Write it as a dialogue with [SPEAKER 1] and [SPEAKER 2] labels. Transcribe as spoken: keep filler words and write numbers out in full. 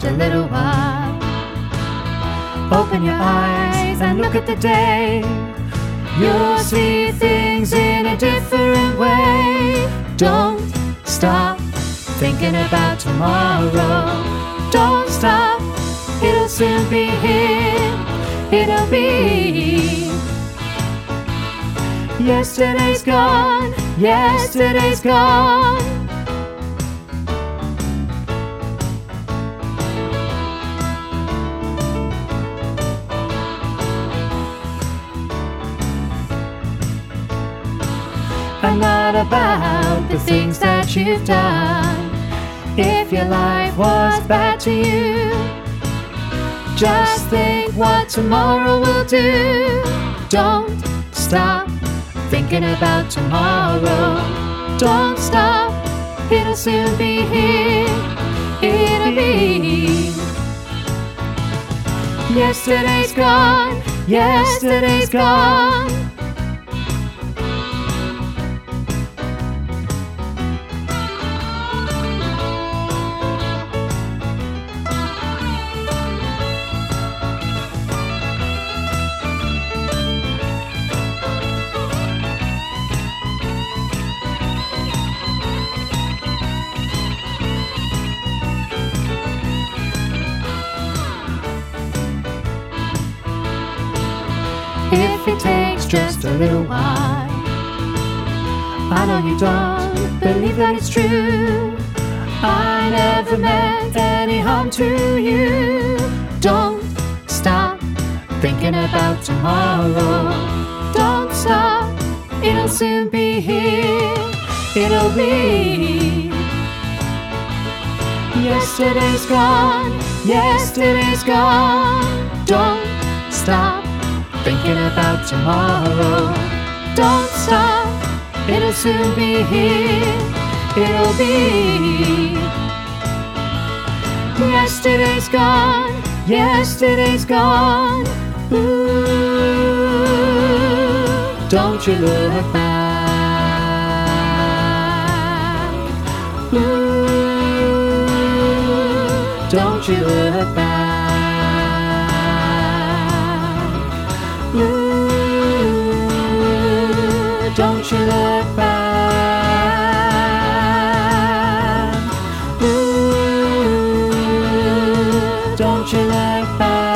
[SPEAKER 1] a little while. Open your eyes and look at the day. You'll see things in a different way. Don't stop thinking about tomorrow. Don't stop, it'll soon be here. It'll be. Yesterday's gone, yesterday's gone. And not about the things that you've done. If your life was bad to you, just think what tomorrow will do. Don't stop thinking about tomorrow. Don't stop, it'll soon be here. It'll be. Yesterday's gone, yesterday's gone. If it takes just a little while, I know you don't believe that it's true. I never meant any harm to you. Don't stop thinking about tomorrow. Don't stop, it'll soon be here. It'll be. Yesterday's gone, yesterday's gone. Don't stop thinking about tomorrow. Don't stop, it'll soon be here. It'll be. Yesterday's gone, yesterday's gone. Ooh, don't you look back. Ooh, don't you look back. Ooh, don't you look back. Ooh, don't you look back.